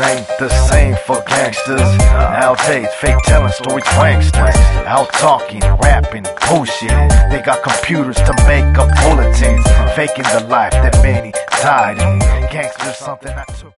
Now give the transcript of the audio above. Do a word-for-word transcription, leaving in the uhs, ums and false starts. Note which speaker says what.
Speaker 1: ain't the same for gangsters. Nowadays, fake telling stories, pranksters. Out talking, rapping, bullshitting. They got computers to make up bulletins, faking the life that many died in. Gangsters, something I took.